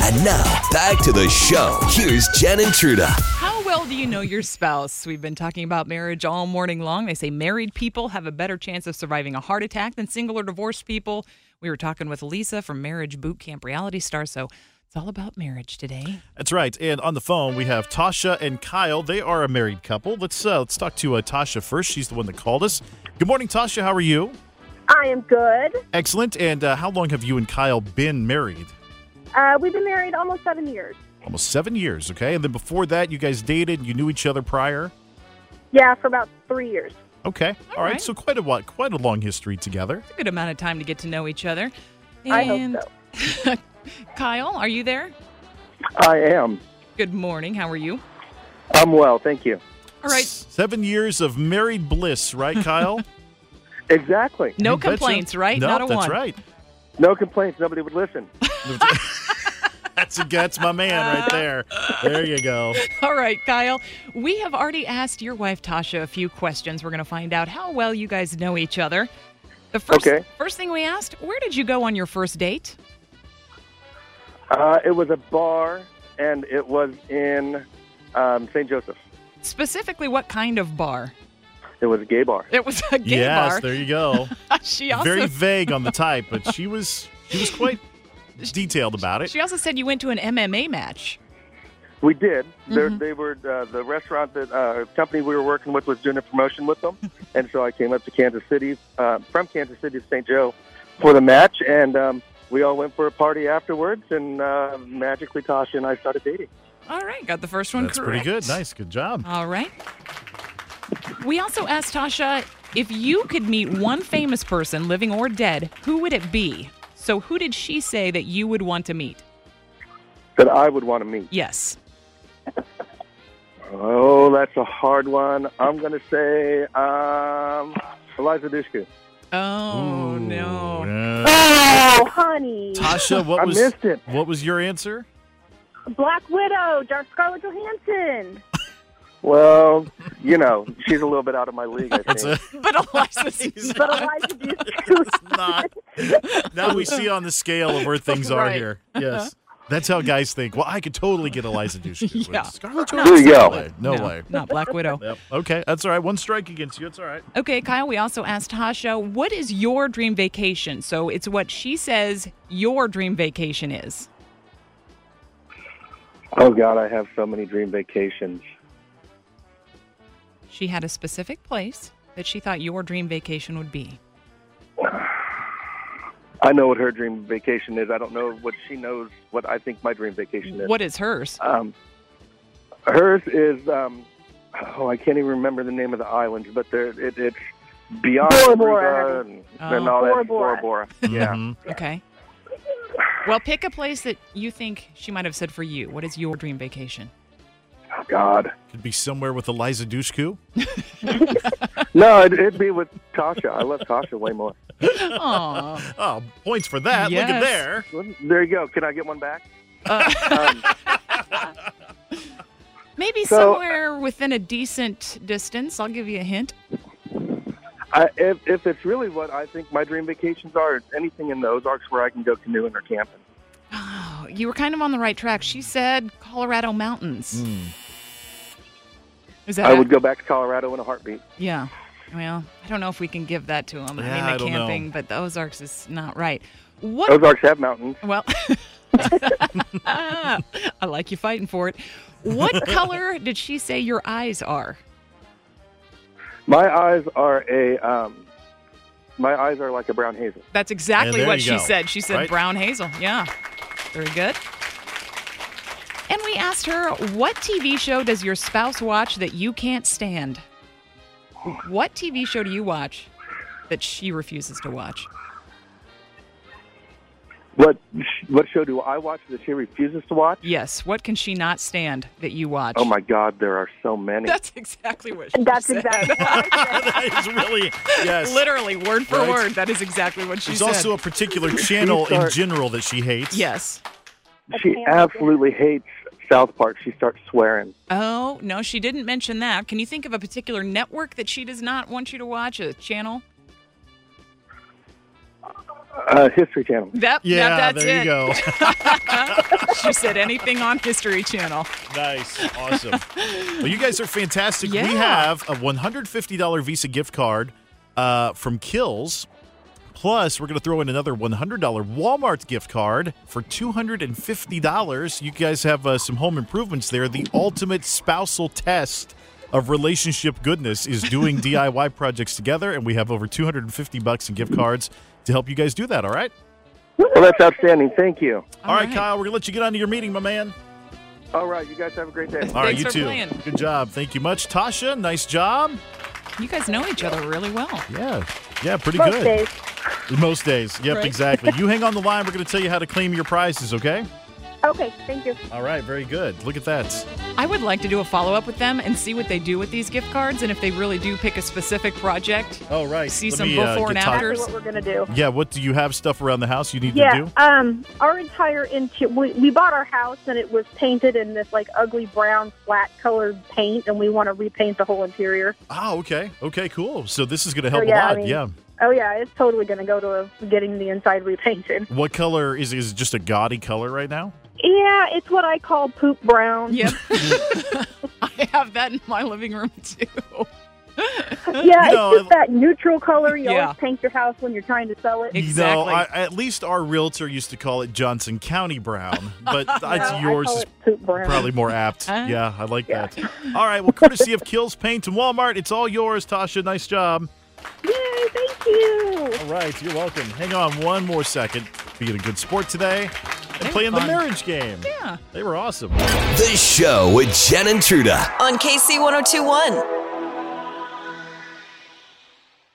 And now, back to the show. Here's Jen and Truda. How well do you know your spouse? We've been talking about marriage all morning long. They say married people have a better chance of surviving a heart attack than single or divorced people. We were talking with Lisa from Marriage Boot Camp Reality Star, so it's all about marriage today. That's right. And on the phone, we have Tasha and Kyle. They are a married couple. Let's talk to Tasha first. She's the one that called us. Good morning, Tasha. How are you? I am good. Excellent. And how long have you and Kyle been married? We've been married almost 7 years. Almost 7 years, okay. And then before that, you guys dated. You knew each other prior? Yeah, for about 3 years. Okay. All right. right. So quite a long history together. It's a good amount of time to get to know each other. I hope so. Kyle, are you there? I am. Good morning. How are you? I'm well, thank you. All right. 7 years of married bliss, right, Kyle? Exactly. No You betcha. complaints, right? No, Not a that's one. right. No complaints. Nobody would listen. That's my man right there. There you go. All right, Kyle. We have already asked your wife, Tasha, a few questions. We're going to find out how well you guys know each other. The first thing we asked, where did you go on your first date? It was a bar, and it was in St. Joseph. Specifically, what kind of bar? It was a gay bar. It was a gay Yes, bar. there you go. She also Very vague on the type, but she was quite detailed about it. She also said you went to an MMA match. We did. They were the restaurant that company we were working with was doing a promotion with them, and so I came up to Kansas City from Kansas City to St. Joe for the match, and we all went for a party afterwards, and magically Tasha and I started dating. All right, got the first one That's correct. pretty good. Nice. Good job. All right. We also asked Tasha, if you could meet one famous person, living or dead, who would it be? So who did she say that you would want to meet? That I would want to meet. Yes. Oh, that's a hard one. I'm going to say Eliza Dushku. Oh, Ooh, no. yeah. Oh, honey. Tasha, I missed it. What was your answer? Black Widow, Scarlett Johansson. Well, you know, she's a little bit out of my league, I That's think. But Eliza's But Eliza Dushku. not. Now we see on the scale of where things are Right. here. Yes. That's how guys think. Well, I could totally get Eliza Dushku. Yeah. Scarlett There Johansson? you go. No way. Not Black Widow. Yep. Okay, that's all right. One strike against you. It's all right. Okay, Kyle, we also asked Tasha, what is your dream vacation? So it's what she says your dream vacation is. Oh, God, I have so many dream vacations. She had a specific place that she thought your dream vacation would be. I know what her dream vacation is. I don't know what she knows what I think my dream vacation is. What is hers? Hers is, I can't even remember the name of the islands, but it's beyond Bora Bora. Aruba and all Bora that. Bora. Bora. Yeah. Mhm. Okay. Well, pick a place that you think she might have said for you. What is your dream vacation? Oh, God. Could be somewhere with Eliza Dushku. No, it'd be with Tasha. I love Tasha way more. Aw. Oh, points for that. Look at Yes. there. Well, there you go. Can I get one back? Maybe So- somewhere within a decent distance. I'll give you a hint. If it's really what I think my dream vacations are, it's anything in the Ozarks where I can go canoeing or camping. Oh, you were kind of on the right track. She said Colorado mountains. Is that I would go back to Colorado in a heartbeat. Yeah. Well, I don't know if we can give that to them. Yeah, I I mean, the don't know. camping, but the Ozarks is not right. What? Ozarks have mountains. Well, I like you fighting for it. What color did she say your eyes are? My eyes are like a brown hazel. That's exactly there what you she go. said. She said Right? brown hazel. Yeah. Very good. And we asked her, what TV show does your spouse watch that you can't stand? What TV show do you watch that she refuses to watch? What show do I watch that she refuses to watch? Yes. What can she not stand that you watch? Oh, my God, there are so many. That's exactly what she That's said. exactly what I said. That is really, yes. Literally, word for Right. word. That is exactly what she There's said. also a particular channel in start- general that she hates. Yes. She absolutely hates South Park. She starts swearing. Oh, no, she didn't mention that. Can you think of a particular network that she does not want you to watch, a channel? History Channel. That's Yeah, it. there you go. She said anything on History Channel. Nice. Awesome. Well, you guys are fantastic. Yeah. We have a $150 Visa gift card from Kills. Plus, we're going to throw in another $100 Walmart gift card for $250. You guys have some home improvements there. The ultimate spousal test of relationship goodness is doing DIY projects together, and we have over $250 in gift cards to help you guys do that, all right? Well, that's outstanding. Thank you. All right, Kyle, we're going to let you get on to your meeting, my man. All right, you guys have a great day. All right, Thanks you for too. playing. Good job. Thank you much. Tasha, nice job. You guys know each other really well. Yeah, pretty Most good. days. Most days. Yep, Right. exactly. You hang on the line. We're going to tell you how to claim your prizes, okay? Okay, thank you. All right, very good. Look at that. I would like to do a follow-up with them and see what they do with these gift cards and if they really do pick a specific project. Oh, right. See Let some me, before and get after. That's what we're going to do. Yeah, what do you have stuff around the house you need to Yeah, do? our entire we bought our house and it was painted in this like ugly brown flat colored paint, and we want to repaint the whole interior. Oh, okay. Okay, cool. So this is going to help yeah, a lot. I mean- yeah. Oh yeah, it's totally going to go to getting the inside repainted. What color is it just a gaudy color right now? Yeah, it's what I call poop brown. Yep. I have that in my living room, too. Yeah, You know, it's just that neutral color you Yeah. always paint your house when you're trying to sell it. Exactly. At least our realtor used to call it Johnson County Brown, but No, yours I call is it poop brown. probably more apt. Huh? Yeah, I like Yeah. that. All right, well, courtesy of Kills Paint and Walmart, it's all yours, Tasha. Nice job. Yay, thank you. All right, you're welcome. Hang on one more second. Being a good sport today and They're playing the fun. marriage game. Yeah. They were awesome. The show with Jen and Truda. On KC 1021.